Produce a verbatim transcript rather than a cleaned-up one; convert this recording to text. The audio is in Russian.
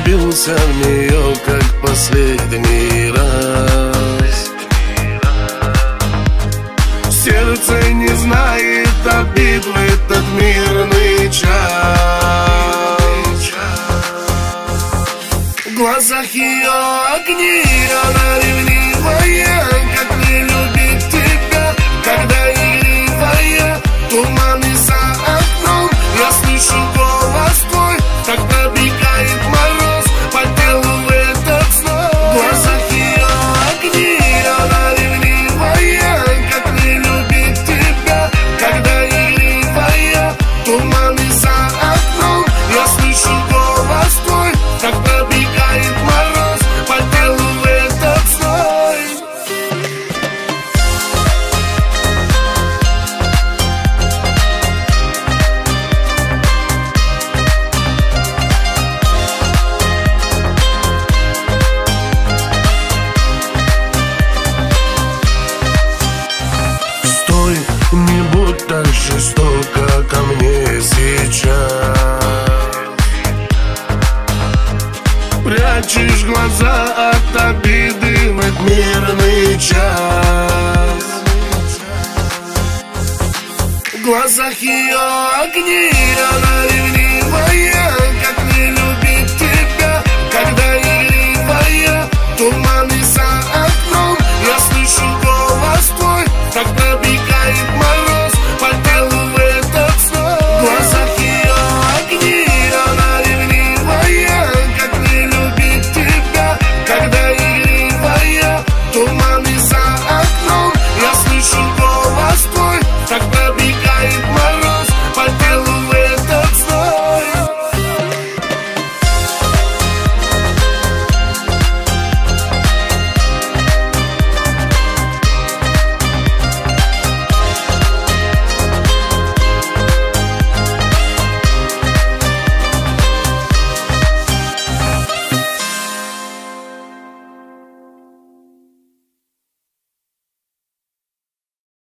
влюбился в нее, как последний раз. Сердце не знает обид в этот мирный час. В глазах ее огни, она ревнивая, как не любит тебя, когда игривая, туманы за окном. Я слышу голос твой, как пробегает мороз по телу в этот снов. В глазах ее огни, она ревнивая, как не любит тебя, когда игривая, туманы за окном. Я слышу голос твой, как пробегает мороз по телу в этот снов. Стой, не будь так жестоко ко мне сейчас. Прячешь глаза от обиды в этот мирный час. В глазах ее огни, она